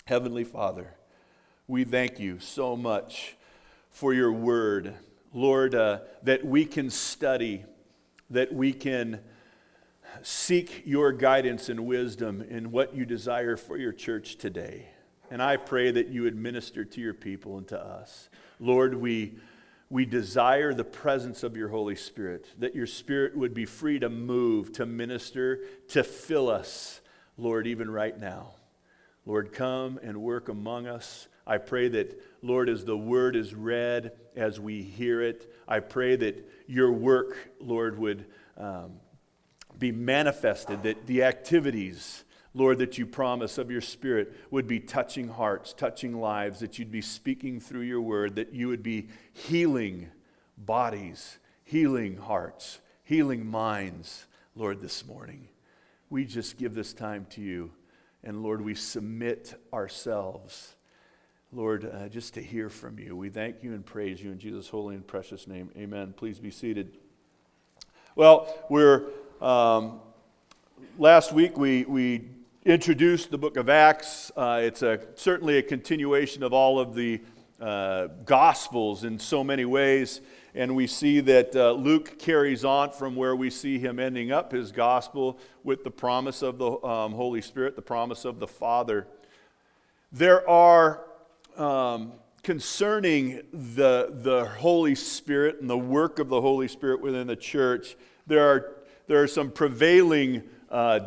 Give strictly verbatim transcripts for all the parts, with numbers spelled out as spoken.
Heavenly Father, we thank you so much for your word, Lord, uh, that we can study, that we can seek your guidance and wisdom in what you desire for your church today. And I pray that you would minister to your people and to us. Lord, we, we desire the presence of your Holy Spirit, that your Spirit would be free to move, to minister, to fill us, Lord, even right now. Lord, come and work among us. I pray that, Lord, as the word is read, as we hear it, I pray that your work, Lord, would um, be manifested, that the activities, Lord, that you promise of your Spirit would be touching hearts, touching lives, that you'd be speaking through your word, that you would be healing bodies, healing hearts, healing minds, Lord, this morning. We just give this time to you. And Lord, we submit ourselves, Lord, uh, just to hear from you. We thank you and praise you in Jesus' holy and precious name. Amen. Please be seated. Well, we're um, last week we we introduced the book of Acts. Uh, it's a certainly a continuation of all of the uh, Gospels in so many ways. And we see that uh, Luke carries on from where we see him ending up his gospel with the promise of the um, Holy Spirit, the promise of the Father. There are, um, concerning the, the Holy Spirit and the work of the Holy Spirit within the church, there are, there are some prevailing uh,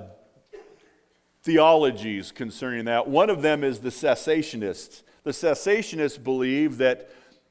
theologies concerning that. One of them is the cessationists. The cessationists believe that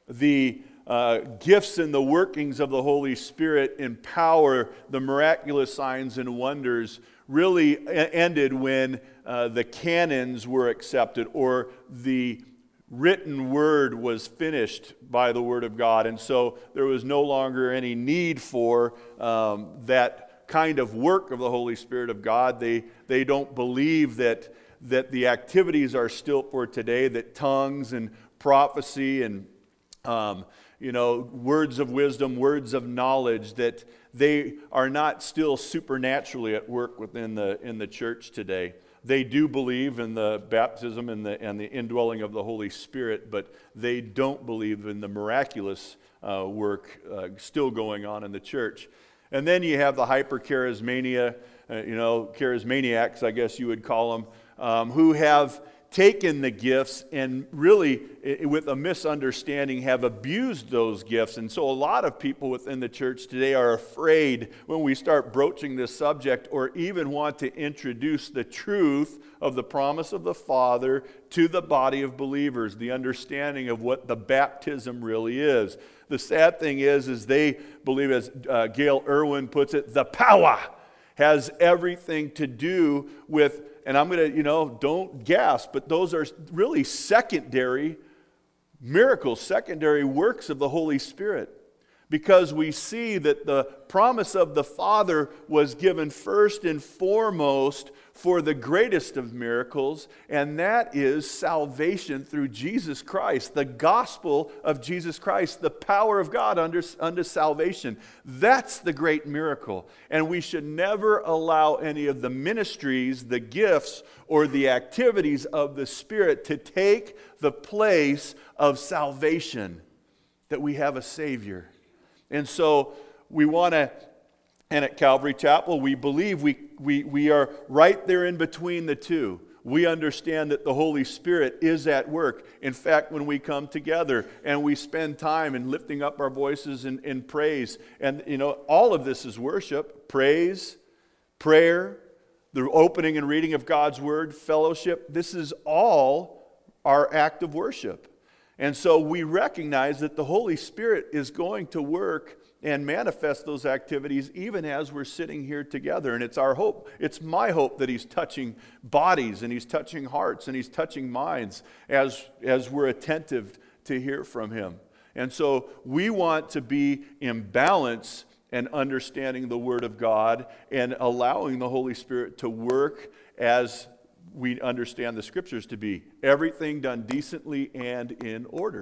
the Uh, gifts and the workings of the Holy Spirit empower the miraculous signs and wonders really a- ended when uh, the canons were accepted or the written word was finished by the Word of God. And so there was no longer any need for um, that kind of work of the Holy Spirit of God. They, they don't believe that, that the activities are still for today, that tongues and prophecy and um, you know, words of wisdom, words of knowledge, that they are not still supernaturally at work within the in the church today. They do believe in the baptism and the and the indwelling of the Holy Spirit, but they don't believe in the miraculous uh, work uh, still going on in the church. And then you have the hypercharismania, uh, you know, charismaniacs, I guess you would call them, um, who have taken the gifts and really, with a misunderstanding, have abused those gifts. And so a lot of people within the church today are afraid when we start broaching this subject or even want to introduce the truth of the promise of the Father to the body of believers, the understanding of what the baptism really is. The sad thing is, is they believe, as uh, Gail Irwin puts it, the power has everything to do with, and I'm going to, you know, don't gasp, but those are really secondary miracles, secondary works of the Holy Spirit. Because we see that the promise of the Father was given first and foremost for the greatest of miracles, and that is salvation through Jesus Christ, the gospel of Jesus Christ, the power of God under, under salvation. That's the great miracle. And we should never allow any of the ministries, the gifts, or the activities of the Spirit to take the place of salvation, that we have a Savior. And so we want to, and at Calvary Chapel, we believe we, we, we are right there in between the two. We understand that the Holy Spirit is at work. In fact, when we come together and we spend time in lifting up our voices in, in praise, and you know, all of this is worship, praise, prayer, the opening and reading of God's Word, fellowship, this is all our act of worship. And so we recognize that the Holy Spirit is going to work and manifest those activities even as we're sitting here together. And it's our hope. It's my hope that He's touching bodies and He's touching hearts and He's touching minds as, as we're attentive to hear from Him. And so we want to be in balance and understanding the Word of God and allowing the Holy Spirit to work as we understand the Scriptures to be. Everything done decently and in order.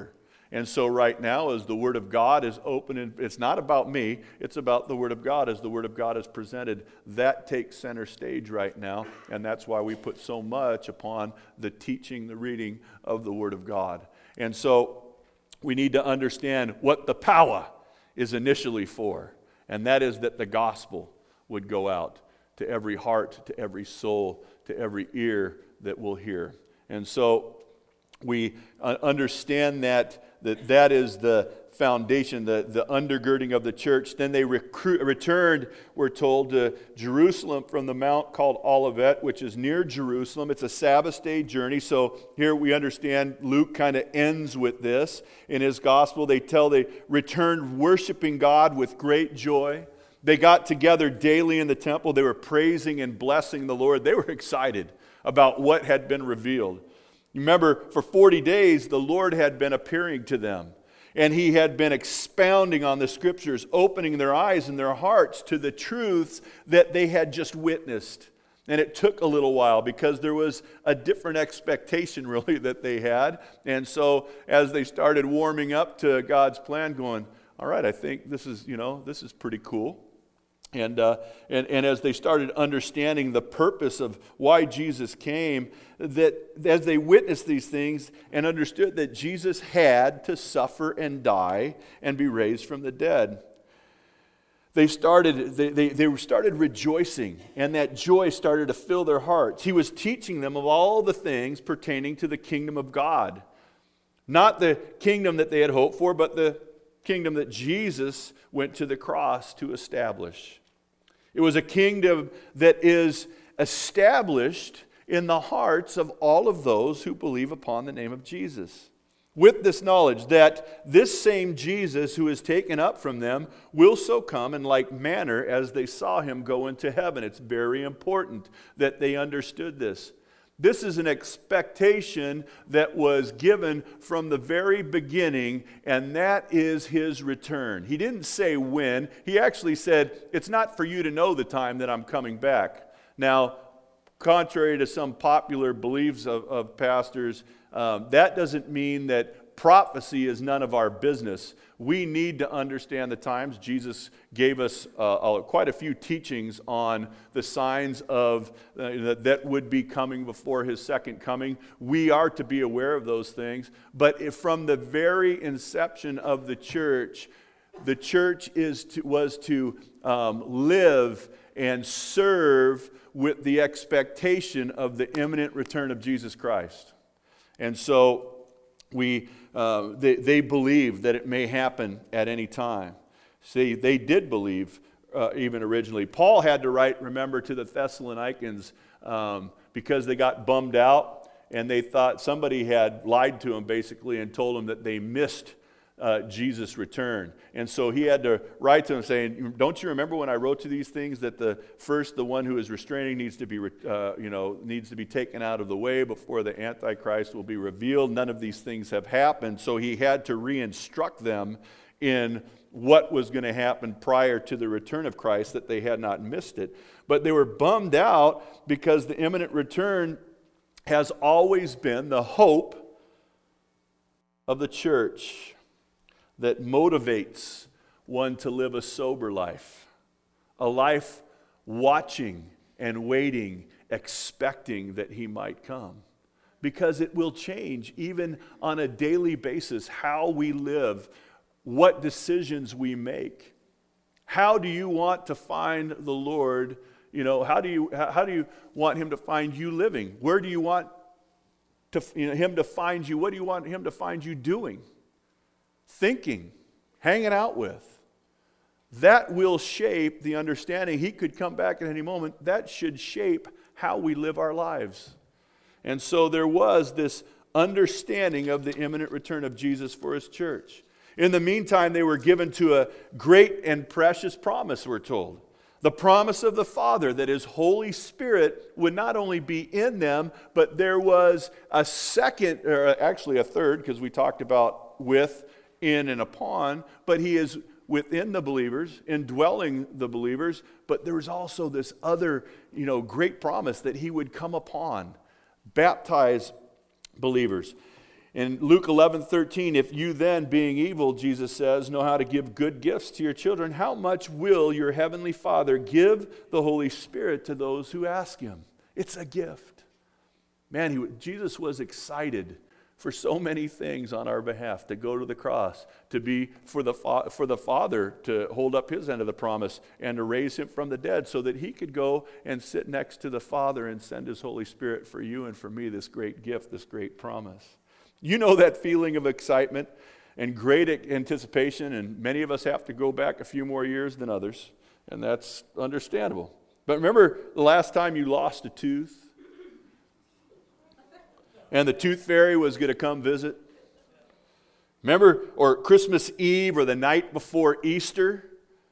And so right now, as the Word of God is open, and it's not about me, it's about the Word of God as the Word of God is presented. That takes center stage right now, and that's why we put so much upon the teaching, the reading of the Word of God. And so we need to understand what the power is initially for, and that is that the gospel would go out to every heart, to every soul, to every ear that will hear. And so we uh, understand that, that that is the foundation, the, the undergirding of the church. Then they recruit, returned, we're told, to Jerusalem from the mount called Olivet, which is near Jerusalem. It's a Sabbath day journey. So here we understand Luke kind of ends with this. In his gospel, they tell they returned worshiping God with great joy. They got together daily in the temple. They were praising and blessing the Lord. They were excited about what had been revealed. You remember, for forty days, the Lord had been appearing to them. And He had been expounding on the Scriptures, opening their eyes and their hearts to the truths that they had just witnessed. And it took a little while because there was a different expectation, really, that they had. And so as they started warming up to God's plan, going, all right, I think this is, you know, this is pretty cool. And, uh, and and as they started understanding the purpose of why Jesus came, that as they witnessed these things and understood that Jesus had to suffer and die and be raised from the dead, they started they, they, they started rejoicing, and that joy started to fill their hearts. He was teaching them of all the things pertaining to the kingdom of God. Not the kingdom that they had hoped for, but the kingdom that Jesus went to the cross to establish. It was a kingdom that is established in the hearts of all of those who believe upon the name of Jesus. With this knowledge that this same Jesus who is taken up from them will so come in like manner as they saw Him go into heaven. It's very important that they understood this. This is an expectation that was given from the very beginning, and that is His return. He didn't say when. He actually said, it's not for you to know the time that I'm coming back. Now, contrary to some popular beliefs of, of pastors, um, that doesn't mean that prophecy is none of our business. We need to understand the times. Jesus gave us uh, uh, quite a few teachings on the signs of uh, that would be coming before His second coming. We are to be aware of those things. But if from the very inception of the church, the church is to, was to um, live and serve with the expectation of the imminent return of Jesus Christ. And so we uh, they, they believe that it may happen at any time. See, they did believe uh, even originally. Paul had to write, remember, to the Thessalonians um, because they got bummed out and they thought somebody had lied to them basically and told them that they missed uh, Jesus' return. And so he had to write to them saying, don't you remember when I wrote to these things that the first, the one who is restraining needs to be, uh, you know, needs to be taken out of the way before the Antichrist will be revealed. None of these things have happened. So he had to re-instruct them in what was going to happen prior to the return of Christ, that they had not missed it. But they were bummed out because the imminent return has always been the hope of the church that motivates one to live a sober life, a life watching and waiting, expecting that He might come. Because it will change, even on a daily basis, how we live, what decisions we make. How do you want to find the Lord? You know, how do you how do you want Him to find you living? Where do you want to, you know, Him to find you? What do you want Him to find you doing? Thinking, hanging out with. That will shape the understanding. He could come back at any moment. That should shape how we live our lives. And so there was this understanding of the imminent return of Jesus for His church. In the meantime, they were given to a great and precious promise, we're told. The promise of the Father that His Holy Spirit would not only be in them, but there was a second, or actually a third, because we talked about with, in, and upon, but He is within the believers, indwelling the believers, but there was also this other, you know, great promise that He would come upon, baptize believers. In Luke eleven thirteen, if you then, being evil, Jesus says, know how to give good gifts to your children, how much will your heavenly Father give the Holy Spirit to those who ask him? It's a gift. Man, he, Jesus was excited for so many things on our behalf, to go to the cross, to be for the, fa- for the Father to hold up his end of the promise and to raise him from the dead so that he could go and sit next to the Father and send his Holy Spirit for you and for me, this great gift, this great promise. You know that feeling of excitement and great anticipation, and many of us have to go back a few more years than others, and that's understandable. But remember the last time you lost a tooth? And the tooth fairy was going to come visit? Remember, or Christmas Eve or the night before Easter,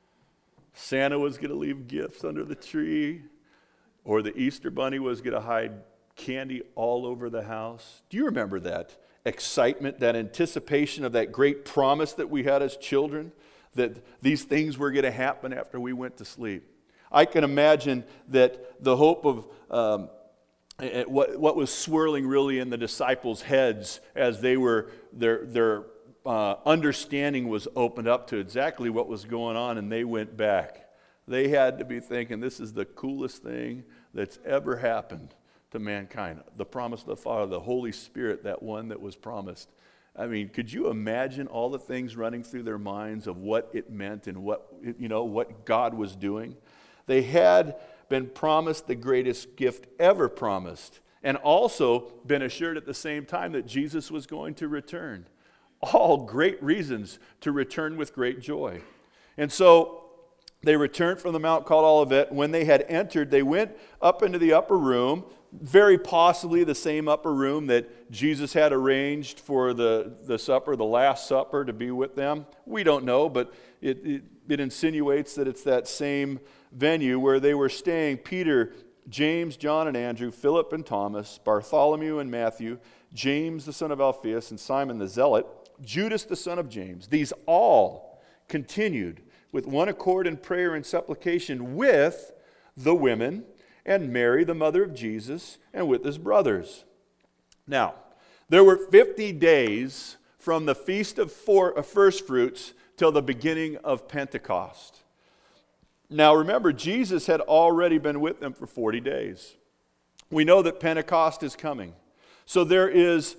Santa was going to leave gifts under the tree, or the Easter bunny was going to hide candy all over the house. Do you remember that excitement, that anticipation of that great promise that we had as children, that these things were going to happen after we went to sleep? I can imagine that the hope of um, what, what was swirling really in the disciples' heads as they were, their, their uh, understanding was opened up to exactly what was going on, and they went back. They had to be thinking, this is the coolest thing that's ever happened to mankind. The promise of the Father, the Holy Spirit, that one that was promised. I mean, could you imagine all the things running through their minds of what it meant and what, you know, what God was doing? They had been promised the greatest gift ever promised, and also been assured at the same time that Jesus was going to return. All great reasons to return with great joy. And so they returned from the mount called Olivet. When they had entered, they went up into the upper room, very possibly the same upper room that Jesus had arranged for the, the supper, the Last Supper, to be with them. We don't know, but it, it, it insinuates that it's that same venue where they were staying. Peter, James, John, and Andrew, Philip and Thomas, Bartholomew and Matthew, James the son of Alphaeus, and Simon the Zealot, Judas the son of James. These all continued with one accord in prayer and supplication with the women and Mary, the mother of Jesus, and with his brothers. Now, there were fifty days from the Feast of First Fruits till the beginning of Pentecost. Now, remember, Jesus had already been with them for forty days. We know that Pentecost is coming. So there is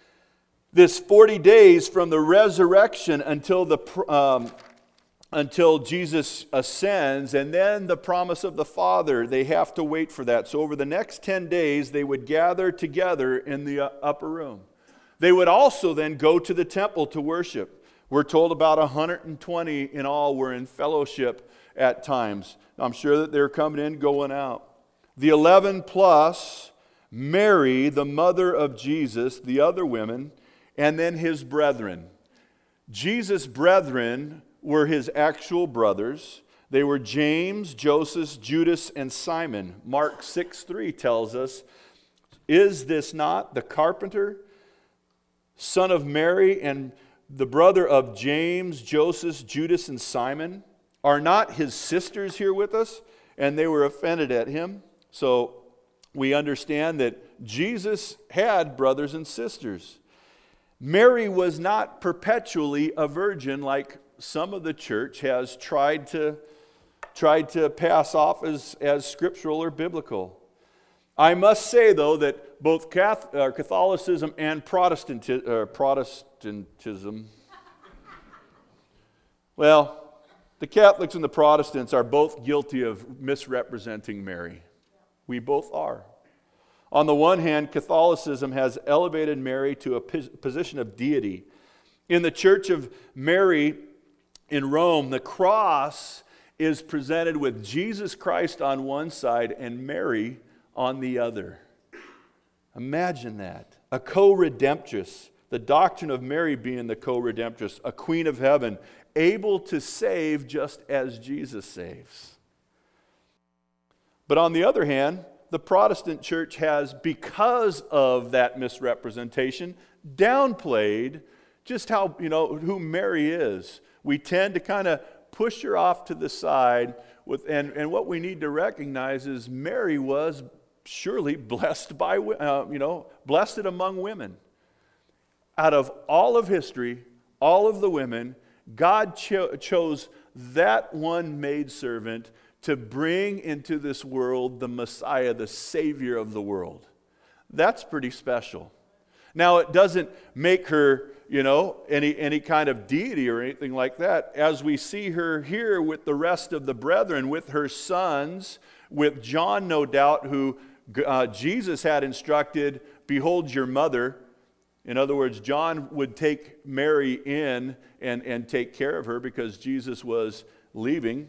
this forty days from the resurrection until the um, until Jesus ascends, and then the promise of the Father. They have to wait for that. So over the next ten days, they would gather together in the upper room. They would also then go to the temple to worship. We're told about one hundred twenty in all were in fellowship at times. I'm sure that they're coming in, going out. The eleven plus, Mary, the mother of Jesus, the other women, and then his brethren. Jesus' brethren were his actual brothers. They were James, Joseph, Judas, and Simon. Mark six three tells us, is this not the carpenter, son of Mary, and the brother of James, Joseph, Judas, and Simon? Are not his sisters here with us? And they were offended at him. So we understand that Jesus had brothers and sisters. Mary was not perpetually a virgin like some of the church has tried to, tried to pass off as, as scriptural or biblical. I must say, though, that both Catholicism and Protestanti- uh, Protestantism, well, the Catholics and the Protestants are both guilty of misrepresenting Mary. We both are. On the one hand, Catholicism has elevated Mary to a position of deity. In the Church of Mary in Rome, the cross is presented with Jesus Christ on one side and Mary on the other. Imagine that. A co-redemptress. The doctrine of Mary being the co-redemptress, a queen of heaven, able to save just as Jesus saves. But on the other hand, the Protestant church has, because of that misrepresentation, downplayed just how, you know, who Mary is. We tend to kind of push her off to the side, with, and, and what we need to recognize is Mary was surely blessed by, uh, you know, blessed among women. out of all of history, all of the women, God cho- chose that one maidservant to bring into this world the Messiah, the Savior of the world. That's pretty special. Now, it doesn't make her, you know, any, any kind of deity or anything like that. As we see her here with the rest of the brethren, with her sons, with John, no doubt, who uh, Jesus had instructed, behold your mother. In other words, John would take Mary in and, and take care of her because Jesus was leaving.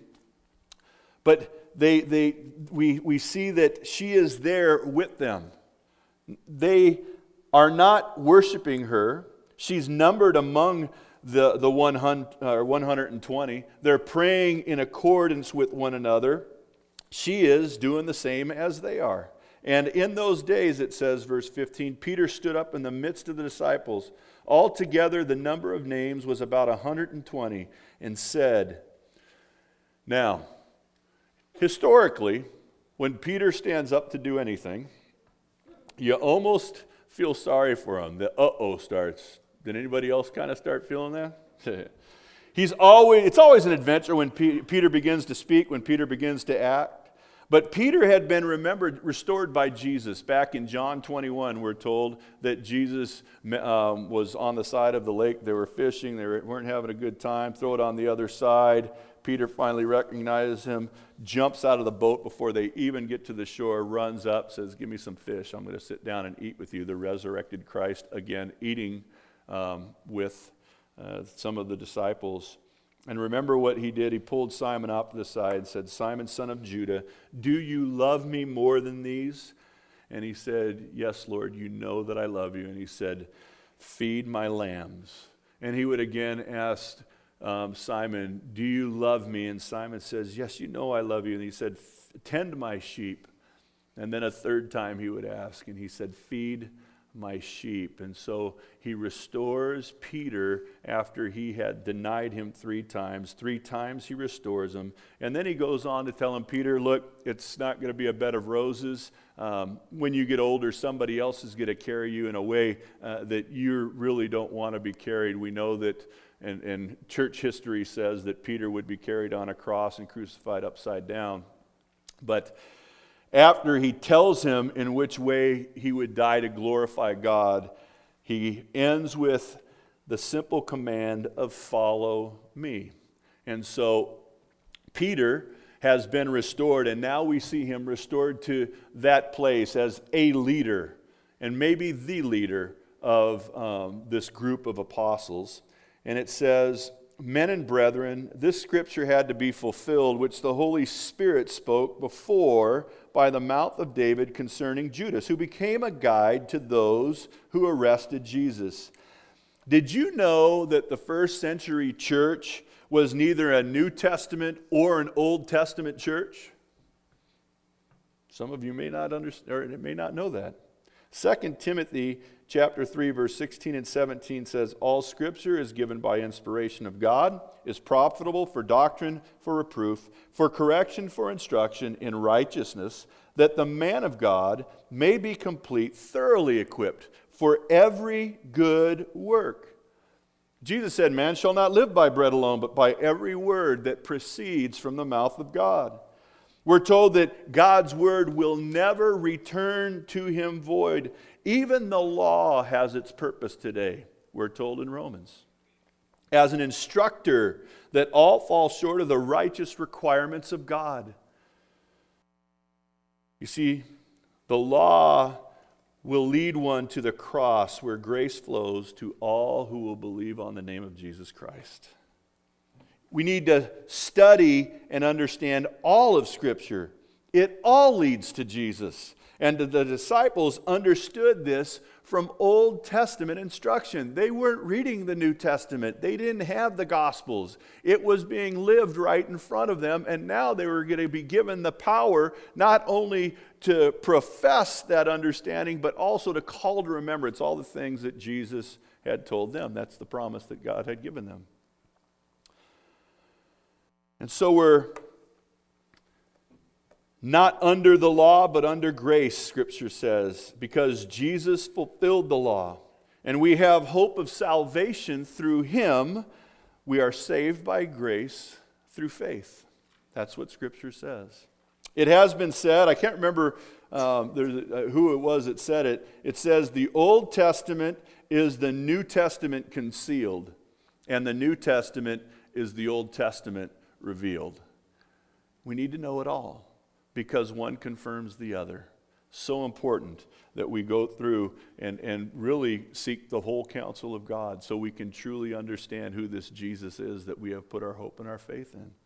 But they, they, we, we see that she is there with them. They are not worshiping her. She's numbered among the, the one hundred twenty. They're praying in accordance with one another. She is doing the same as they are. And in those days, it says, verse fifteen, Peter stood up in the midst of the disciples. Altogether, the number of names was about one hundred twenty, and said, now, historically, when Peter stands up to do anything, you almost feel sorry for him. The uh-oh starts. Did anybody else kind of start feeling that? He's always, it's always an adventure when P- Peter begins to speak, when Peter begins to act. But Peter had been remembered, restored by Jesus. Back in John twenty-one, we're told that Jesus um, was on the side of the lake. They were fishing. They weren't having a good time. Throw it on the other side. Peter finally recognizes him, jumps out of the boat before they even get to the shore, runs up, says, give me some fish. I'm going to sit down and eat with you. The resurrected Christ, again, eating um, with uh, some of the disciples. And remember what he did. He pulled Simon off to the side and said, Simon, son of Judah, do you love me more than these? And he said, yes, Lord, you know that I love you. And he said, feed my lambs. And he would again ask um, Simon, do you love me? And Simon says, yes, you know I love you. And he said, tend my sheep. And then a third time he would ask, and he said, feed my sheep. And so he restores Peter after he had denied him three times. Three times he restores him. And then he goes on to tell him, Peter, look, it's not going to be a bed of roses. Um, when you get older, somebody else is going to carry you in a way uh, that you really don't want to be carried. We know that, and, and church history says that Peter would be carried on a cross and crucified upside down. But after he tells him in which way he would die to glorify God, he ends with the simple command of follow me. And so Peter has been restored, and now we see him restored to that place as a leader, and maybe the leader of um, this group of apostles. And it says, men and brethren, this scripture had to be fulfilled, which the Holy Spirit spoke before by the mouth of David concerning Judas, who became a guide to those who arrested Jesus. Did you know that the first century church was neither a New Testament or an Old Testament church? Some of you may not understand, or may not know that. Second Timothy chapter three, verse sixteen and seventeen says, all scripture is given by inspiration of God, is profitable for doctrine, for reproof, for correction, for instruction in righteousness, that the man of God may be complete, thoroughly equipped for every good work. Jesus said, man shall not live by bread alone, but by every word that proceeds from the mouth of God. We're told that God's word will never return to him void. Even the law has its purpose today, we're told in Romans, as an instructor that all fall short of the righteous requirements of God. You see, the law will lead one to the cross where grace flows to all who will believe on the name of Jesus Christ. We need to study and understand all of Scripture. It all leads to Jesus. And the disciples understood this from Old Testament instruction. They weren't reading the New Testament. They didn't have the Gospels. It was being lived right in front of them, and now they were going to be given the power not only to profess that understanding, but also to call to remembrance all the things that Jesus had told them. That's the promise that God had given them. And so we're not under the law, but under grace, Scripture says, because Jesus fulfilled the law. And we have hope of salvation through him. We are saved by grace through faith. That's what Scripture says. It has been said, I can't remember um, there's, uh, who it was that said it. It says the Old Testament is the New Testament concealed, and the New Testament is the Old Testament revealed. We need to know it all because one confirms the other. So important that we go through and, and really seek the whole counsel of God so we can truly understand who this Jesus is that we have put our hope and our faith in.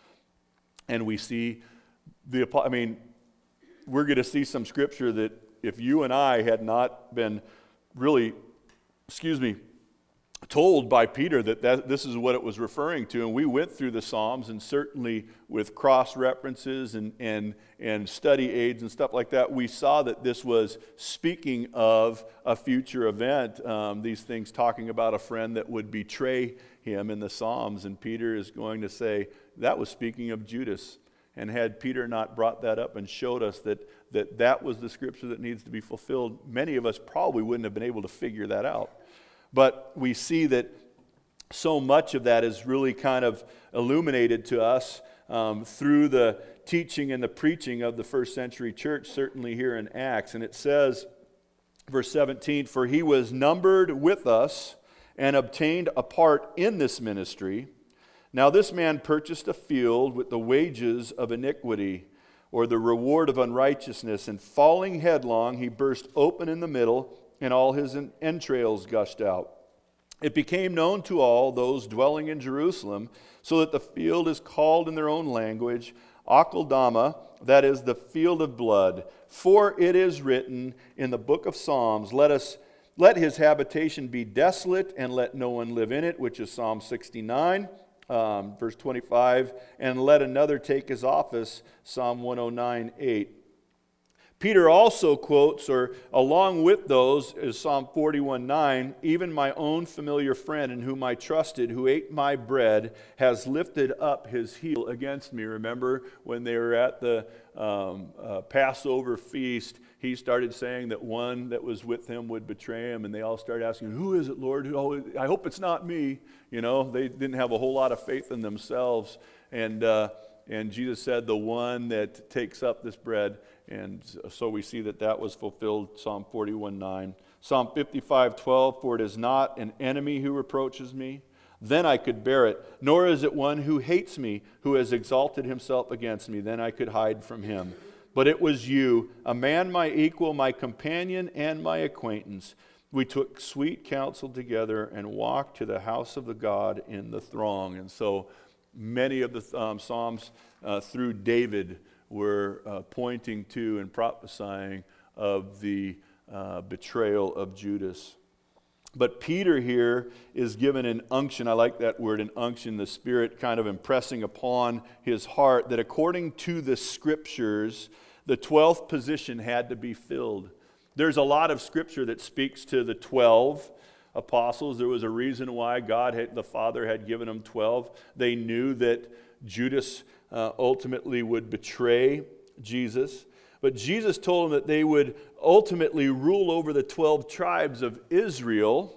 And we see the, I mean, we're going to see some scripture that if you and I had not been really, excuse me, told by Peter that, that this is what it was referring to, and we went through the Psalms, and certainly with cross-references and, and, and study aids and stuff like that, we saw that this was speaking of a future event, um, these things talking about a friend that would betray him in the Psalms, and Peter is going to say that was speaking of Judas. And had Peter not brought that up and showed us that, that that was the scripture that needs to be fulfilled, many of us probably wouldn't have been able to figure that out. But we see that so much of that is really kind of illuminated to us um, through the teaching and the preaching of the first century church, certainly here in Acts. And it says, verse seventeen, "For he was numbered with us and obtained a part in this ministry. Now this man purchased a field with the wages of iniquity, or the reward of unrighteousness, and falling headlong, he burst open in the middle, and all his entrails gushed out. It became known to all those dwelling in Jerusalem, so that the field is called in their own language, Akeldama, that is, the field of blood. For it is written in the book of Psalms, let us let his habitation be desolate, and let no one live in it, which is Psalm sixty-nine. Um, verse twenty-five, and let another take his office, Psalm one oh nine, eight. Peter also quotes, or along with those, is Psalm forty-one, nine, even my own familiar friend in whom I trusted, who ate my bread, has lifted up his heel against me. Remember when they were at the um, uh, Passover feast, he started saying that one that was with him would betray him, and they all started asking, who is it, Lord? Oh, I hope it's not me. You know, they didn't have a whole lot of faith in themselves. And uh, and Jesus said, the one that takes up this bread. And so we see that that was fulfilled, Psalm forty-one, nine. Psalm fifty-five, twelve, for it is not an enemy who reproaches me, then I could bear it. Nor is it one who hates me, who has exalted himself against me, then I could hide from him. But it was you, a man my equal, my companion, and my acquaintance. We took sweet counsel together and walked to the house of the God in the throng. And so many of the um, Psalms uh, through David were uh, pointing to and prophesying of the uh, betrayal of Judas. But Peter here is given an unction. I like that word, an unction, the Spirit kind of impressing upon his heart that according to the Scriptures, the twelfth position had to be filled. There's a lot of Scripture that speaks to the twelve apostles. There was a reason why God, had, the Father, had given them twelve. They knew that Judas uh, ultimately would betray Jesus. But Jesus told them that they would ultimately rule over the twelve tribes of Israel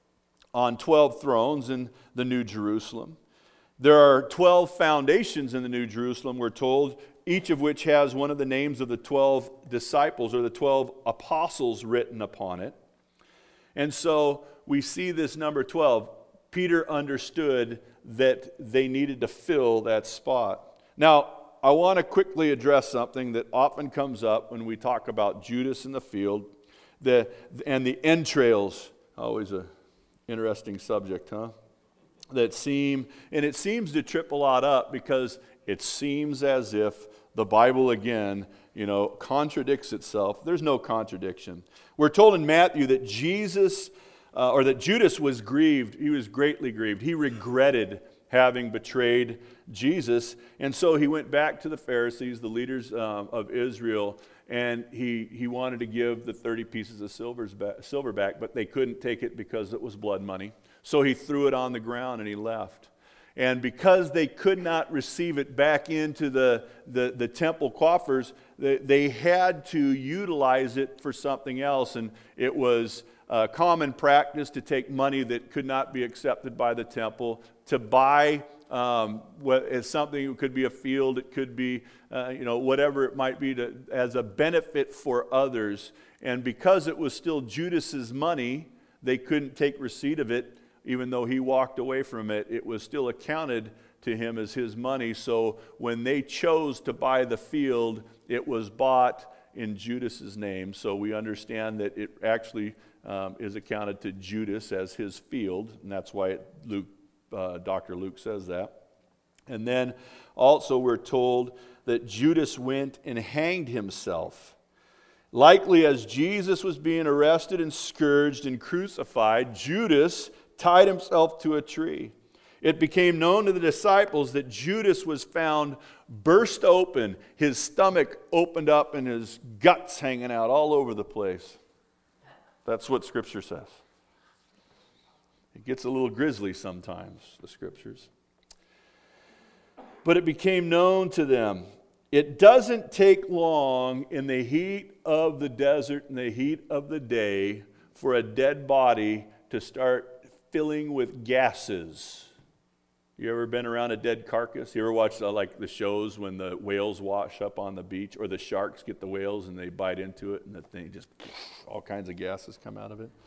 on twelve thrones in the New Jerusalem. There are twelve foundations in the New Jerusalem, we're told, each of which has one of the names of the twelve disciples or the twelve apostles written upon it. And so we see this number twelve. Peter understood that they needed to fill that spot. Now, I want to quickly address something that often comes up when we talk about Judas in the field, the, and the entrails. Always an interesting subject, huh? That seem, and it seems to trip a lot up because it seems as if the Bible, again, you know, contradicts itself. There's no contradiction. We're told in Matthew that Jesus, uh, or that Judas was grieved. He was greatly grieved. He regretted having betrayed Jesus. And so he went back to the Pharisees, the leaders um, of Israel, and he, he wanted to give the thirty pieces of silver's back, silver back, but they couldn't take it because it was blood money. So he threw it on the ground and he left. And because they could not receive it back into the, the, the temple coffers, they, they had to utilize it for something else. And it was uh, common practice to take money that could not be accepted by the temple, to buy um, what is something. It could be a field, it could be uh, you know, whatever it might be, to, as a benefit for others. And because it was still Judas's money, they couldn't take receipt of it. Even though he walked away from it, it was still accounted to him as his money. So when they chose to buy the field, it was bought in Judas's name. So we understand that it actually um, is accounted to Judas as his field, and that's why it, Luke, uh, Doctor Luke says that. And then also we're told that Judas went and hanged himself. Likely as Jesus was being arrested and scourged and crucified, Judas tied himself to a tree. It became known to the disciples that Judas was found burst open, his stomach opened up and his guts hanging out all over the place. That's what Scripture says. It gets a little grisly sometimes, the Scriptures. But it became known to them. It doesn't take long in the heat of the desert, in the heat of the day, for a dead body to start filling with gases. You ever been around a dead carcass? You ever watched uh, like the shows when the whales wash up on the beach, or the sharks get the whales and they bite into it and the thing just, all kinds of gases come out of it?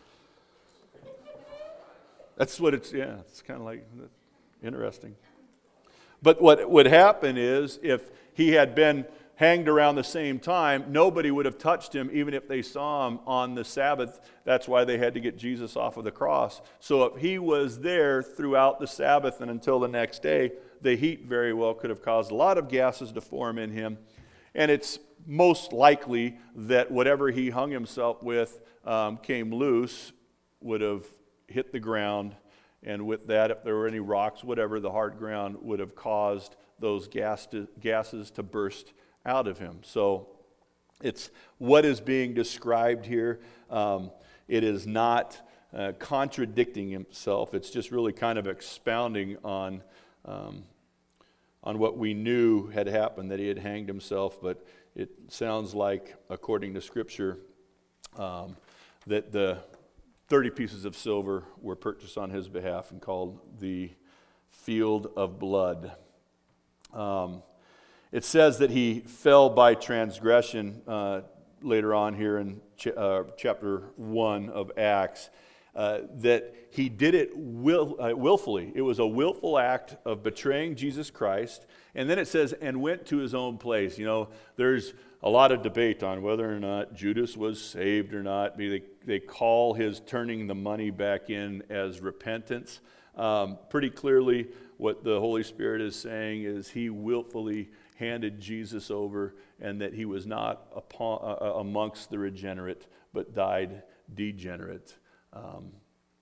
That's what it's, yeah, it's kind of like interesting. But what would happen is, if he had been hanged around the same time, nobody would have touched him even if they saw him on the Sabbath. That's why they had to get Jesus off of the cross. So if he was there throughout the Sabbath and until the next day, the heat very well could have caused a lot of gases to form in him. And it's most likely that whatever he hung himself with um, came loose, would have hit the ground, and with that, if there were any rocks, whatever, the hard ground would have caused those gas to, gases to burst out of him. So it's what is being described here. Um, it is not uh, contradicting himself. It's just really kind of expounding on um, on what we knew had happened, that he had hanged himself. But it sounds like, according to Scripture, um, that the thirty pieces of silver were purchased on his behalf and called the Field of Blood. Um, It says that he fell by transgression uh, later on here in ch- uh, chapter one of Acts, uh, that he did it will, uh, willfully. It was a willful act of betraying Jesus Christ. And then it says, and went to his own place. You know, there's a lot of debate on whether or not Judas was saved or not. They, they call his turning the money back in as repentance. Um, pretty clearly, what the Holy Spirit is saying is he willfully handed Jesus over, and that he was not upon, uh, amongst the regenerate, but died degenerate. Um,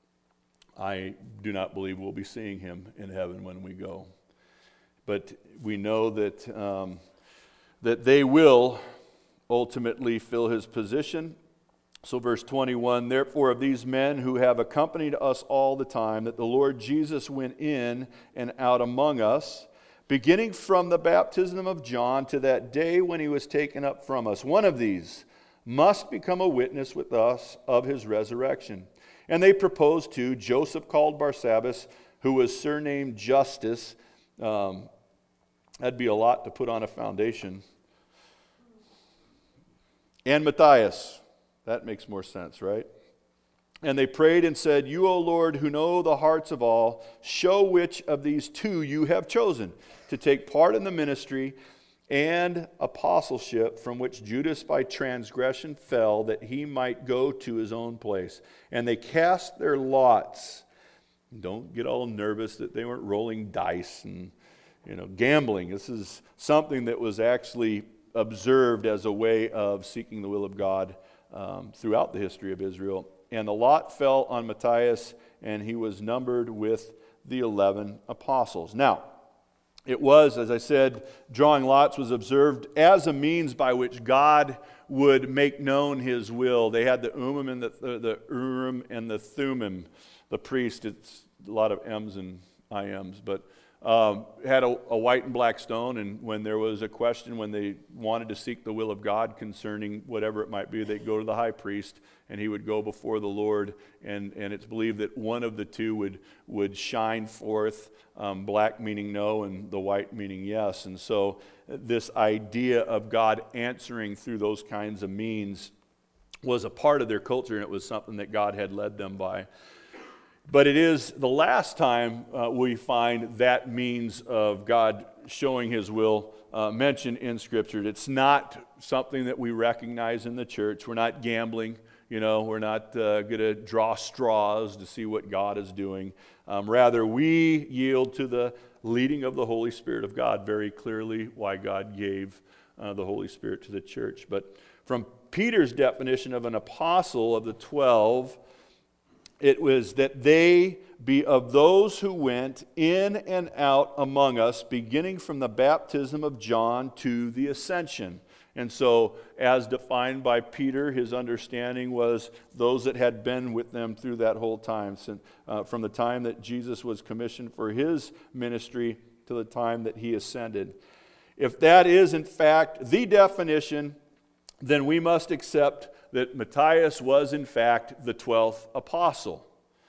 I do not believe we'll be seeing him in heaven when we go. But we know that, um, that they will ultimately fill his position. So verse twenty-one, therefore of these men who have accompanied us all the time, that the Lord Jesus went in and out among us, beginning from the baptism of John to that day when he was taken up from us. One of these must become a witness with us of his resurrection. And they proposed to Joseph called Barsabbas, who was surnamed Justus. Um, that'd be a lot to put on a foundation. And Matthias. That makes more sense, right? And they prayed and said, you, O Lord, who know the hearts of all, show which of these two you have chosen to take part in the ministry and apostleship from which Judas by transgression fell, that he might go to his own place. And they cast their lots. Don't get all nervous that they weren't rolling dice and, you know, gambling. This is something that was actually observed as a way of seeking the will of God um, throughout the history of Israel. And the lot fell on Matthias, and he was numbered with the eleven apostles. Now, it was, as I said, drawing lots was observed as a means by which God would make known his will. They had the Urim and the, the, the Urim and the Thummim. The priest, it's a lot of M's and I M's, but um, had a, a white and black stone, and when there was a question, when they wanted to seek the will of God concerning whatever it might be, they'd go to the high priest, and he would go before the Lord, and, and it's believed that one of the two would, would shine forth, um, black meaning no, and the white meaning yes. And so this idea of God answering through those kinds of means was a part of their culture, and it was something that God had led them by. But it is the last time uh, we find that means of God showing his will uh, mentioned in Scripture. It's not something that we recognize in the church. We're not gambling, you know, we're not uh, going to draw straws to see what God is doing. Um, rather, we yield to the leading of the Holy Spirit of God, very clearly why God gave uh, the Holy Spirit to the church. But from Peter's definition of an apostle of the twelve, it was that they be of those who went in and out among us, beginning from the baptism of John to the ascension. And so, as defined by Peter, his understanding was those that had been with them through that whole time, since, uh, from the time that Jesus was commissioned for his ministry to the time that he ascended. If that is, in fact, the definition, then we must accept that Matthias was, in fact, the twelfth apostle.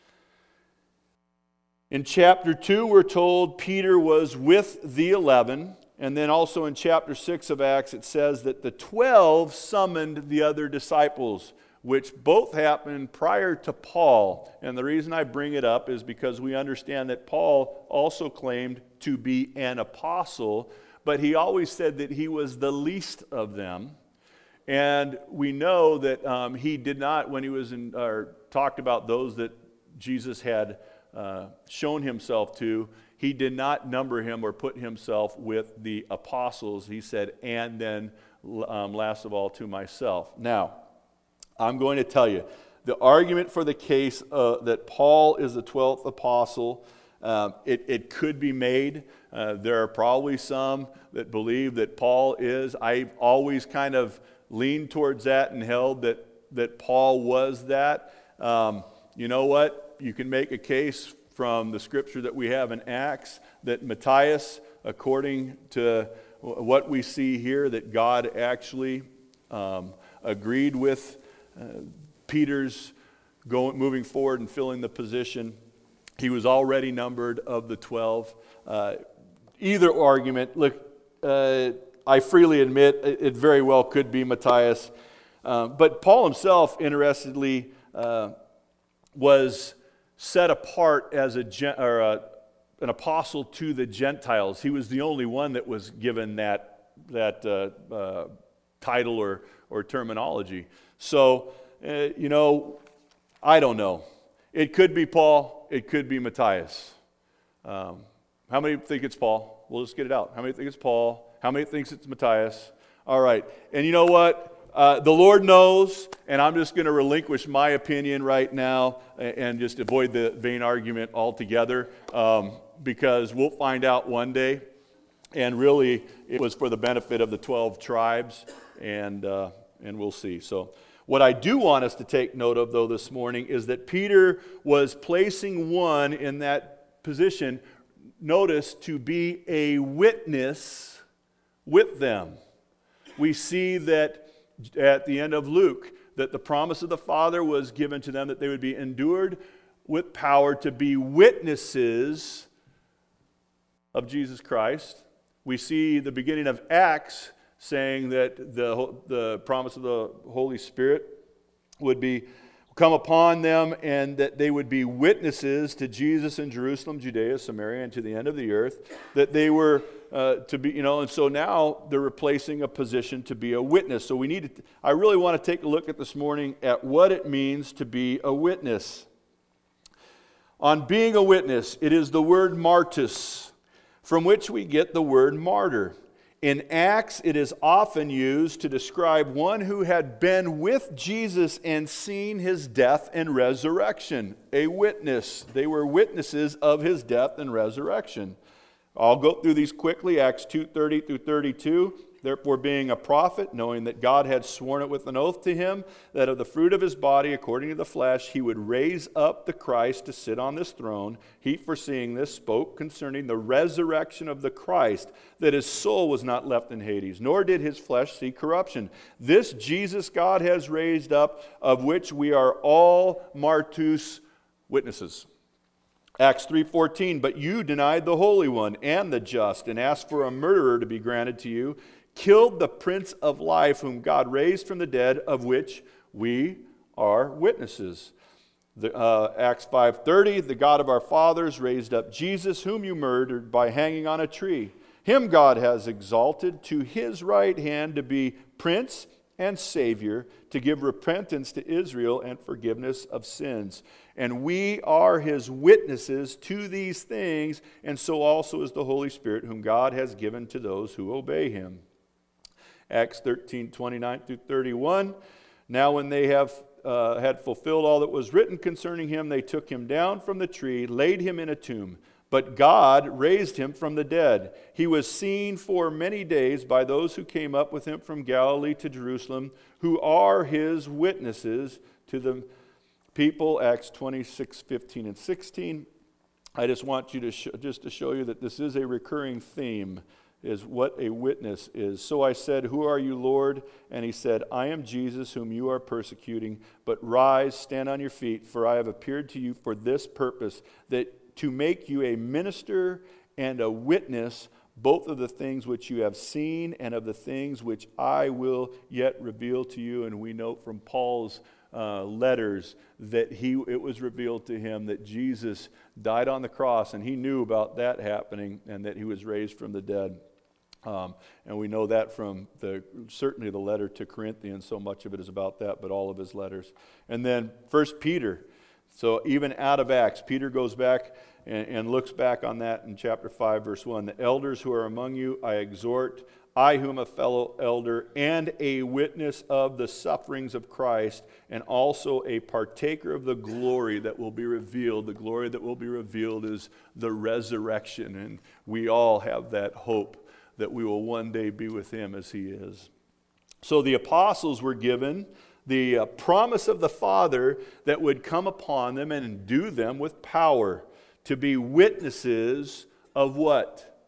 In chapter two, we're told Peter was with the eleven, and then also in chapter six of Acts, it says that the twelve summoned the other disciples, which both happened prior to Paul. And the reason I bring it up is because we understand that Paul also claimed to be an apostle, but he always said that he was the least of them. And we know that um, he did not, when he was in, or talked about those that Jesus had uh, shown himself to, he did not number him or put himself with the apostles. He said, and then um, last of all to myself. Now, I'm going to tell you, the argument for the case uh, that Paul is the twelfth apostle, um, it, it could be made. Uh, there are probably some that believe that Paul is. I've always kind of leaned towards that and held that, that Paul was that. Um, you know what? You can make a case from the scripture that we have in Acts that Matthias, according to what we see here, that God actually um, agreed with uh, Peter's going, moving forward and filling the position. He was already numbered of the twelve. Uh, either argument, look, uh, I freely admit it very well could be Matthias. Uh, but Paul himself, interestedly, uh, was set apart as a, or a an apostle to the Gentiles. He was the only one that was given that, that uh, uh, title or, or terminology. So, uh, you know, I don't know. It could be Paul. It could be Matthias. Um, how many think it's Paul? We'll just get it out. How many think it's Paul? How many thinks it's Matthias? All right. And you know what? Uh, the Lord knows, and I'm just going to relinquish my opinion right now and, and just avoid the vain argument altogether, um, because we'll find out one day. And really, it was for the benefit of the twelve tribes, and uh, and we'll see. So what I do want us to take note of, though, this morning is that Peter was placing one in that position, notice, to be a witness with them. We see that at the end of Luke, that the promise of the Father was given to them that they would be endued with power to be witnesses of Jesus Christ. We see the beginning of Acts saying that the, the promise of the Holy Spirit would be come upon them, and that they would be witnesses to Jesus in Jerusalem, Judea, Samaria, and to the end of the earth. That they were uh, to be, you know, and so now they're replacing a position to be a witness. So we need to, I really want to take a look at this morning at what it means to be a witness. On being a witness, it is the word martus, from which we get the word martyr. In Acts, it is often used to describe one who had been with Jesus and seen his death and resurrection. A witness. They were witnesses of his death and resurrection. I'll go through these quickly. Acts two thirty through thirty-two. Therefore, being a prophet, knowing that God had sworn it with an oath to him, that of the fruit of his body, according to the flesh, he would raise up the Christ to sit on this throne, he, foreseeing this, spoke concerning the resurrection of the Christ, that his soul was not left in Hades, nor did his flesh see corruption. This Jesus God has raised up, of which we are all martus witnesses. Acts three fourteen, but you denied the Holy One and the just, and asked for a murderer to be granted to you, killed the Prince of Life, whom God raised from the dead, of which we are witnesses. The, uh, Acts five thirty, the God of our fathers raised up Jesus, whom you murdered by hanging on a tree. Him God has exalted to his right hand to be Prince and Savior, to give repentance to Israel and forgiveness of sins. And we are his witnesses to these things, and so also is the Holy Spirit, whom God has given to those who obey him. Acts thirteen twenty-nine through thirty-one. Now when they have uh, had fulfilled all that was written concerning him, they took him down from the tree, laid him in a tomb. But God raised him from the dead. He was seen for many days by those who came up with him from Galilee to Jerusalem, who are his witnesses to the people. Acts twenty-six fifteen and sixteen. I just want you to sh- just to show you that this is a recurring theme, is what a witness is. So I said, who are you, Lord? And he said, I am Jesus, whom you are persecuting. But rise, stand on your feet, for I have appeared to you for this purpose, that to make you a minister and a witness, both of the things which you have seen and of the things which I will yet reveal to you. And we know from Paul's uh, letters that he it was revealed to him that Jesus died on the cross, and he knew about that happening, and that he was raised from the dead. Um, and we know that from the certainly the letter to Corinthians. So much of it is about that, but all of his letters. And then First Peter. So even out of Acts, Peter goes back and, and looks back on that in chapter five, verse one. The elders who are among you, I exhort, I whom a fellow elder and a witness of the sufferings of Christ, and also a partaker of the glory that will be revealed. The glory that will be revealed is the resurrection, and we all have that hope that we will one day be with him as he is. So the apostles were given the uh, promise of the Father that would come upon them and endue them with power to be witnesses of what?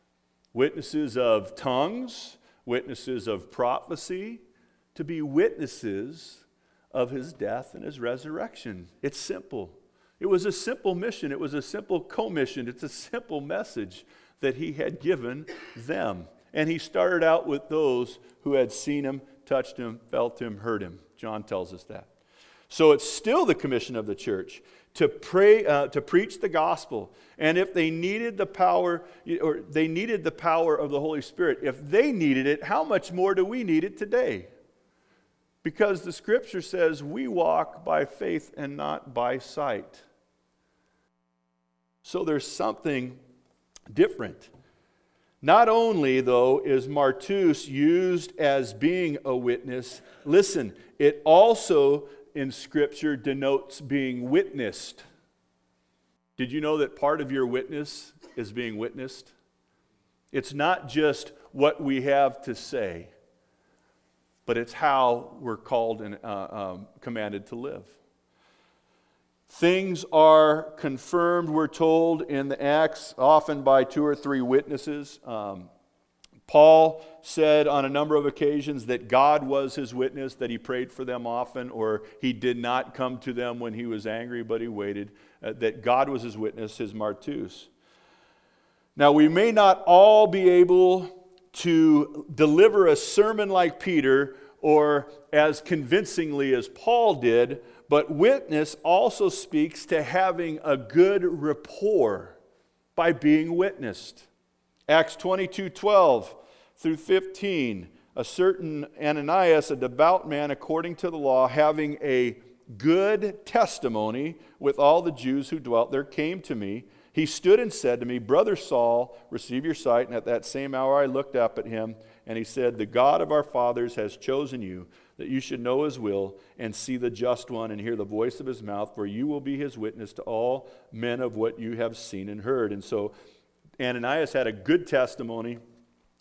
Witnesses of tongues, witnesses of prophecy, to be witnesses of his death and his resurrection. It's simple. It was a simple mission. It was a simple commission. It's a simple message that he had given them. And he started out with those who had seen him, touched him, felt him, heard him. John tells us that. So it's still the commission of the church to pray, uh, to preach the gospel. And if they needed the power, or they needed the power of the Holy Spirit, if they needed it, how much more do we need it today? Because the Scripture says we walk by faith and not by sight. So there's something different. Not only, though, is martus used as being a witness, listen, it also in Scripture denotes being witnessed. Did you know that part of your witness is being witnessed? It's not just what we have to say, but it's how we're called and uh, um, commanded to live. Things are confirmed, we're told, in the Acts, often by two or three witnesses. Um, Paul said on a number of occasions that God was his witness, that he prayed for them often, or he did not come to them when he was angry, but he waited, uh, that God was his witness, his martus. Now, we may not all be able to deliver a sermon like Peter or as convincingly as Paul did, but witness also speaks to having a good rapport by being witnessed. Acts twenty-two twelve through fifteen, a certain Ananias, a devout man according to the law, having a good testimony with all the Jews who dwelt there, came to me. He stood and said to me, Brother Saul, receive your sight. And at that same hour I looked up at him, and he said, The God of our fathers has chosen you, that you should know his will and see the just one and hear the voice of his mouth, for you will be his witness to all men of what you have seen and heard. And so Ananias had a good testimony,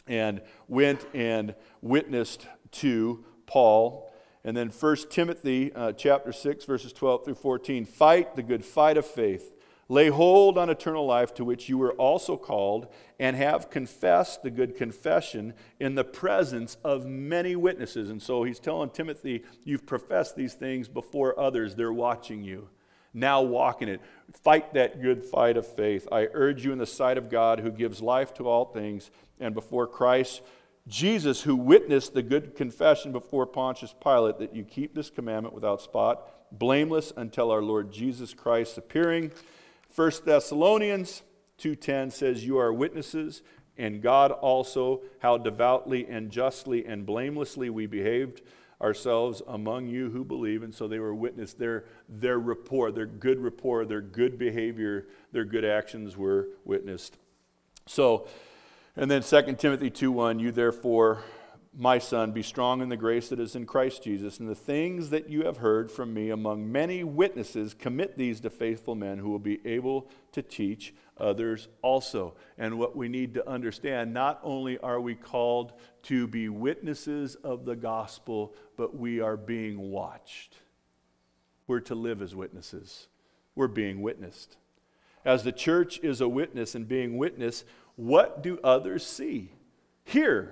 and went and witnessed to Paul. And then First Timothy uh, chapter six, verses twelve through fourteen. Fight the good fight of faith. Lay hold on eternal life, to which you were also called, and have confessed the good confession in the presence of many witnesses. And so he's telling Timothy, you've professed these things before others. They're watching you. Now walk in it. Fight that good fight of faith. I urge you in the sight of God, who gives life to all things, and before Christ Jesus, who witnessed the good confession before Pontius Pilate, that you keep this commandment without spot, blameless until our Lord Jesus Christ's appearing. First Thessalonians two ten says, you are witnesses, and God also, how devoutly and justly and blamelessly we behaved ourselves among you who believe. And so they were witness. Their, their rapport, their good rapport, their good behavior, their good actions were witnessed. So, and then Second Timothy two one, you therefore, my son, be strong in the grace that is in Christ Jesus, and the things that you have heard from me among many witnesses, commit these to faithful men who will be able to teach others also. And what we need to understand, not only are we called to be witnesses of the gospel, but we are being watched. We're to live as witnesses. We're being witnessed. As the church is a witness and being witnessed, what do others see? Hear.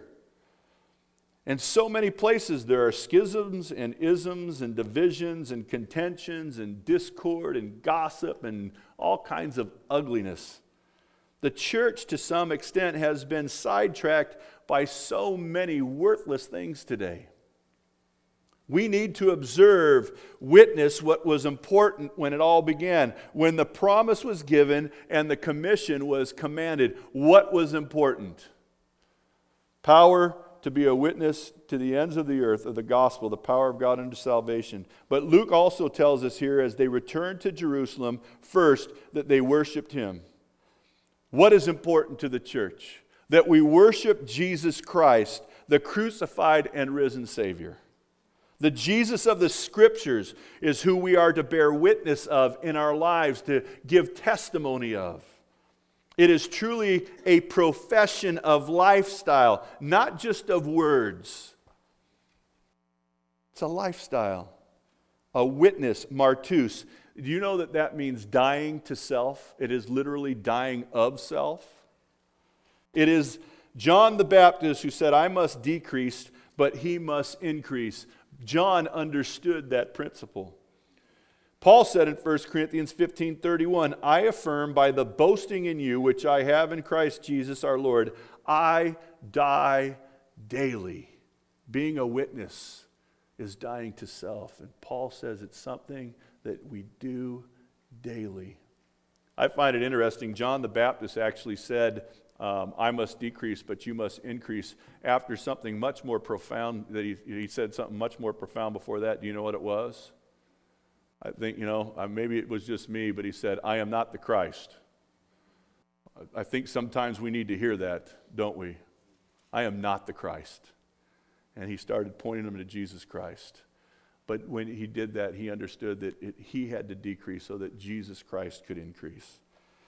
In so many places there are schisms and isms and divisions and contentions and discord and gossip and all kinds of ugliness. The church, to some extent, has been sidetracked by so many worthless things today. We need to observe, witness what was important when it all began. When the promise was given and the commission was commanded, what was important? Power to be a witness to the ends of the earth of the gospel, the power of God unto salvation. But Luke also tells us here, as they returned to Jerusalem, first, that they worshiped Him. What is important to the church? That we worship Jesus Christ, the crucified and risen Savior. The Jesus of the Scriptures is who we are to bear witness of in our lives, to give testimony of. It is truly a profession of lifestyle, not just of words. It's a lifestyle, a witness, martus. Do you know that that means dying to self? It is literally dying of self. It is John the Baptist who said, I must decrease, but he must increase. John understood that principle. Paul said in First Corinthians fifteen thirty-one, I affirm by the boasting in you which I have in Christ Jesus our Lord, I die daily. Being a witness is dying to self. And Paul says it's something that we do daily. I find it interesting. John the Baptist actually said, um, I must decrease, but you must increase, after something much more profound. That he, he said something much more profound before that. Do you know what it was? I think, you know, maybe it was just me, but he said, I am not the Christ. I think sometimes we need to hear that, don't we? I am not the Christ. And he started pointing them to Jesus Christ. But when he did that, he understood that it, he had to decrease so that Jesus Christ could increase.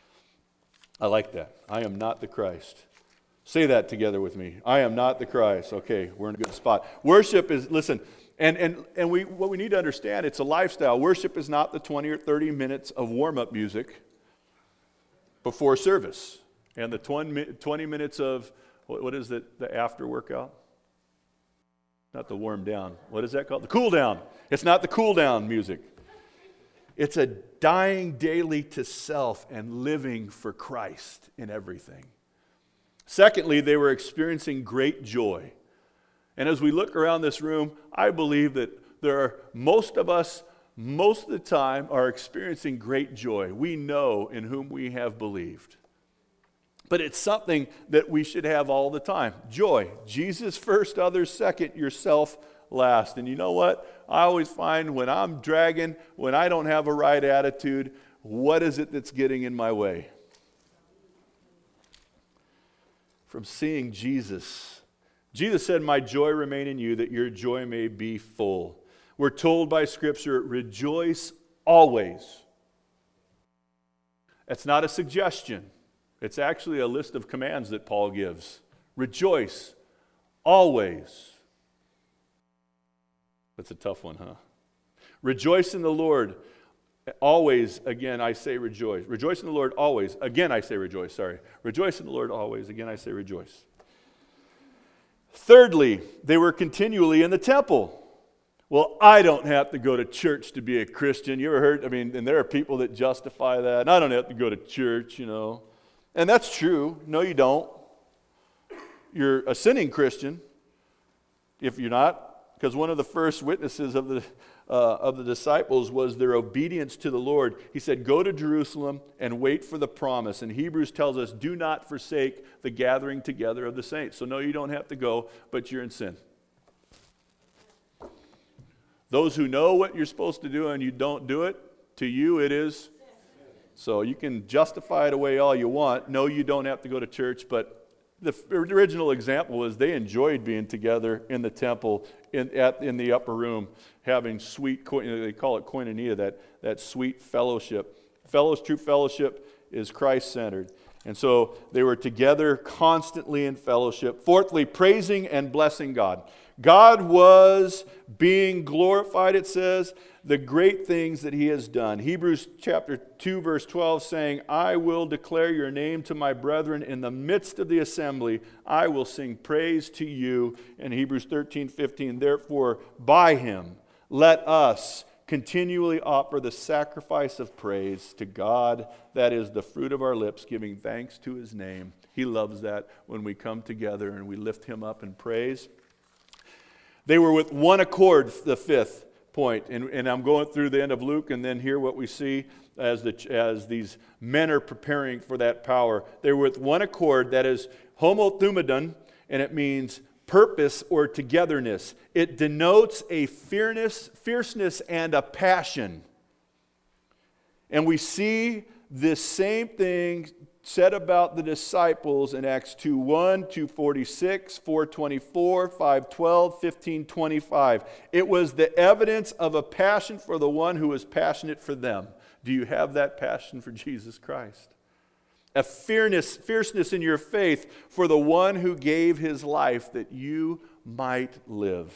I like that. I am not the Christ. Say that together with me. I am not the Christ. Okay, we're in a good spot. Worship is, listen, and and and we what we need to understand, it's a lifestyle. Worship is not the twenty or thirty minutes of warm-up music before service and the twenty minutes of, what is it, the after workout? Not the warm down. What is that called? The cool down. It's not the cool down music. It's a dying daily to self and living for Christ in everything. Secondly, they were experiencing great joy. And as we look around this room, I believe that there are, most of us, most of the time, are experiencing great joy. We know in whom we have believed. But it's something that we should have all the time. Joy. Jesus first, others second, yourself last. And you know what? I always find when I'm dragging, when I don't have a right attitude, what is it that's getting in my way? From seeing Jesus. Jesus said, my joy remain in you, that your joy may be full. We're told by Scripture, rejoice always. It's not a suggestion. It's actually a list of commands that Paul gives. Rejoice always. That's a tough one, huh? Rejoice in the Lord always. Again, I say rejoice. Rejoice in the Lord always. Again, I say rejoice. Sorry. Rejoice in the Lord always. Again, I say rejoice. Thirdly, they were continually in the temple. Well, I don't have to go to church to be a Christian. You ever heard? I mean, and there are people that justify that. And I don't have to go to church, you know. And that's true. No, you don't. You're a sinning Christian if you're not, because one of the first witnesses of the uh, of the disciples was their obedience to the Lord. He said, "Go to Jerusalem and wait for the promise." And Hebrews tells us, "Do not forsake the gathering together of the saints." So no, you don't have to go, but you're in sin. Those who know what you're supposed to do and you don't do it, to you it is. So you can justify it away all you want. No, you don't have to go to church, but the original example was they enjoyed being together in the temple, in, at, in the upper room, having sweet, they call it koinonia, that, that sweet fellowship. Fellows, true fellowship is Christ-centered. And so they were together constantly in fellowship. Fourthly, praising and blessing God. God was being glorified, it says, the great things that he has done. Hebrews chapter two, verse twelve, saying, "I will declare your name to my brethren in the midst of the assembly. I will sing praise to you." And Hebrews thirteen, fifteen, "Therefore, by him, let us continually offer the sacrifice of praise to God, that is the fruit of our lips, giving thanks to his name." He loves that when we come together and we lift him up in praise. They were with one accord, the fifth point. And, and I'm going through the end of Luke, and then here what we see as, the, as these men are preparing for that power. They were with one accord, that is homothumadon, and it means purpose or togetherness. It denotes a fierceness, fierceness and a passion. And we see this same thing said about the disciples in Acts two one, two forty-six, four twenty-four, five twelve, fifteen twenty-five. It was the evidence of a passion for the one who was passionate for them. Do you have that passion for Jesus Christ? A fierceness, fierceness in your faith for the one who gave his life that you might live.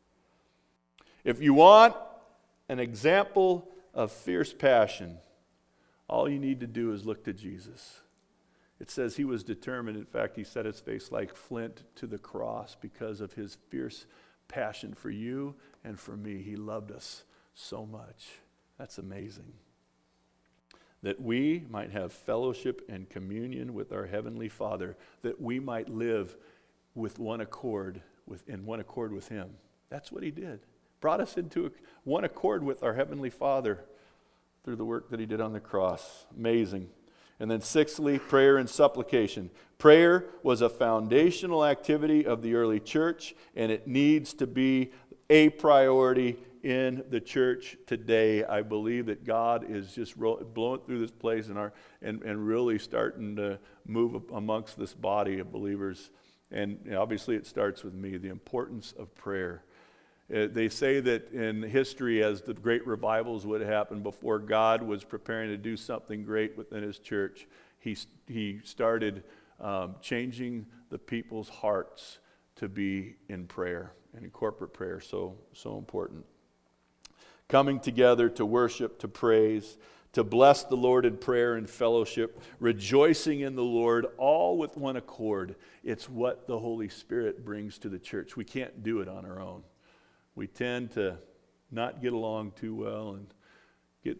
If you want an example of fierce passion, all you need to do is look to Jesus. It says he was determined. In fact, he set his face like flint to the cross because of his fierce passion for you and for me. He loved us so much. That's amazing. That we might have fellowship and communion with our Heavenly Father, that we might live with one accord, with, in one accord with him. That's what he did. Brought us into a, one accord with our Heavenly Father through the work that he did on the cross. Amazing. And then sixthly, prayer and supplication. Prayer was a foundational activity of the early church, and it needs to be a priority in the church today. I believe that God is just blowing through this place and, our, and, and really starting to move amongst this body of believers. And you know, obviously it starts with me, the importance of prayer. Uh, they say that in history, as the great revivals would happen before God was preparing to do something great within his church, he, he started um, changing the people's hearts to be in prayer and in corporate prayer. So, so important. Coming together to worship, to praise, to bless the Lord in prayer and fellowship, rejoicing in the Lord, all with one accord. It's what the Holy Spirit brings to the church. We can't do it on our own. We tend to not get along too well and get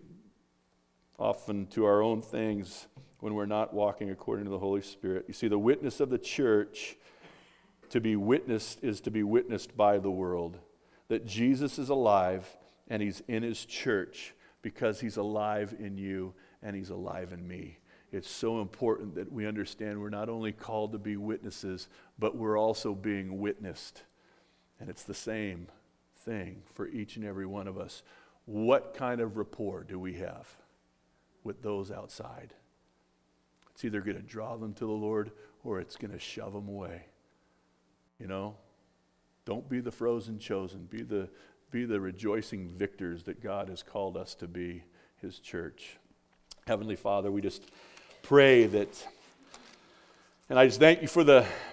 often to our own things when we're not walking according to the Holy Spirit. You see, the witness of the church to be witnessed is to be witnessed by the world. That Jesus is alive and he's in his church because he's alive in you and he's alive in me. It's so important that we understand we're not only called to be witnesses, but we're also being witnessed. And it's the same thing for each and every one of us. What kind of rapport do we have with those outside? It's either going to draw them to the Lord or it's going to shove them away. You know, don't be the frozen chosen. Be the, be the rejoicing victors that God has called us to be, his church. Heavenly Father, we just pray that, and I just thank you for the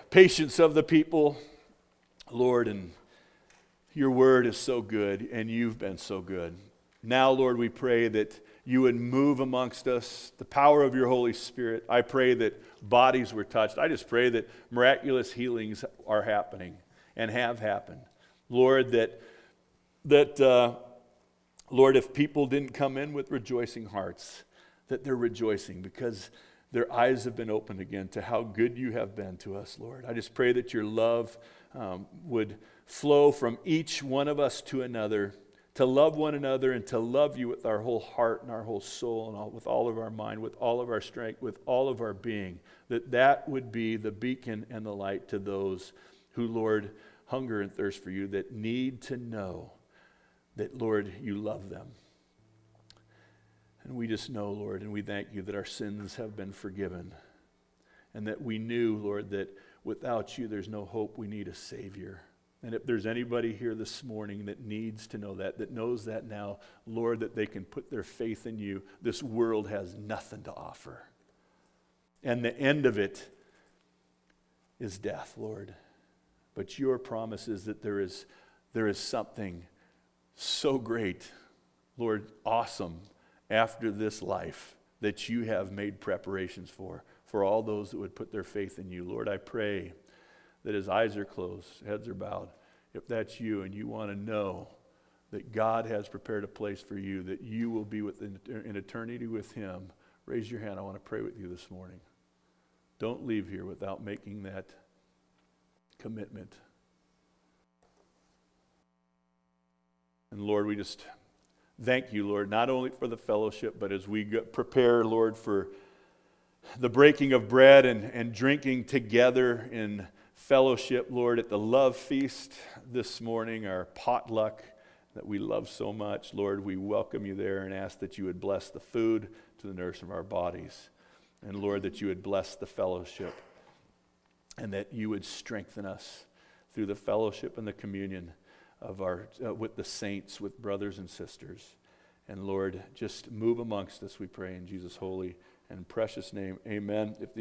patience of the people, Lord, and your word is so good, and you've been so good. Now, Lord, we pray that you would move amongst us, the power of your Holy Spirit. I pray that bodies were touched. I just pray that miraculous healings are happening and have happened. Lord, that, that uh, Lord, if people didn't come in with rejoicing hearts, that they're rejoicing because their eyes have been opened again to how good you have been to us, Lord. I just pray that your love um, would flow from each one of us to another, to love one another and to love you with our whole heart and our whole soul and all, with all of our mind, with all of our strength, with all of our being, that that would be the beacon and the light to those who, Lord, hunger and thirst for you, that need to know that, Lord, you love them. And we just know, Lord, and we thank you that our sins have been forgiven and that we knew, Lord, that without you there's no hope. We need a Savior. And if there's anybody here this morning that needs to know that, that knows that now, Lord, that they can put their faith in you, this world has nothing to offer. And the end of it is death, Lord. But your promise is that there is, there is something so great, Lord, awesome, after this life that you have made preparations for, for all those that would put their faith in you. Lord, I pray that his eyes are closed, heads are bowed. If that's you and you want to know that God has prepared a place for you, that you will be within, in eternity with him, raise your hand. I want to pray with you this morning. Don't leave here without making that commitment. And Lord, we just thank you, Lord, not only for the fellowship, but as we get, prepare, Lord, for the breaking of bread and, and drinking together in fellowship, Lord, at the love feast this morning, our potluck that we love so much. Lord, we welcome you there and ask that you would bless the food to the nourishment of our bodies. And Lord, that you would bless the fellowship and that you would strengthen us through the fellowship and the communion of our uh, with the saints, with brothers and sisters. And Lord, just move amongst us, we pray in Jesus' holy and precious name. Amen. If the